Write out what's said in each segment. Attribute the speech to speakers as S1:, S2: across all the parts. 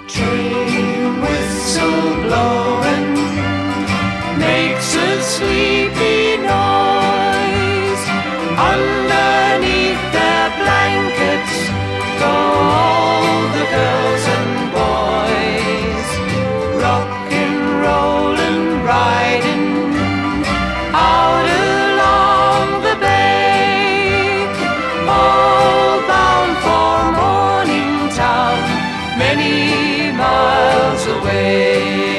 S1: Train whistle blowing makes a sleepy noise. Underneath their blankets go all the girls and boys, rockin', rollin', riding out along the bay, all bound for Morningtown, many miles away.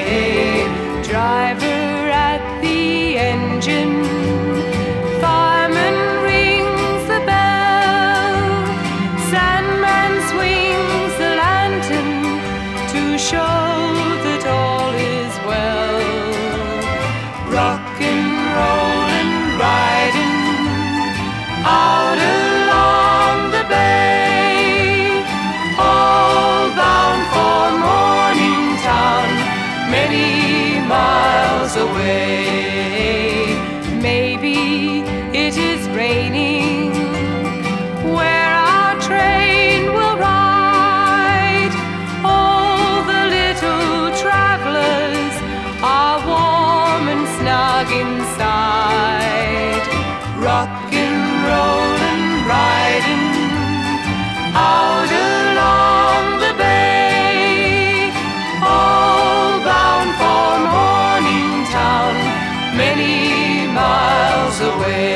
S1: Driver at the engine, fireman rings the bell, Sandman swings the lantern to show that all is well. Rockin', rollin', riding out along the bay, all bound for Morningtown, many miles away. Maybe it is raining where our train will ride. All the little travelers are warm and snug inside, rockin', rollin', riding out along the bay, all bound for Morningtown, many miles away.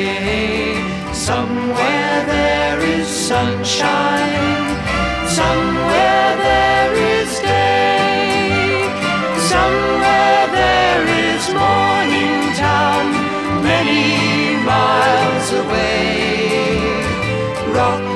S1: Somewhere there is sunshine, somewhere there is day, somewhere there is Morningtown, many miles away. Rock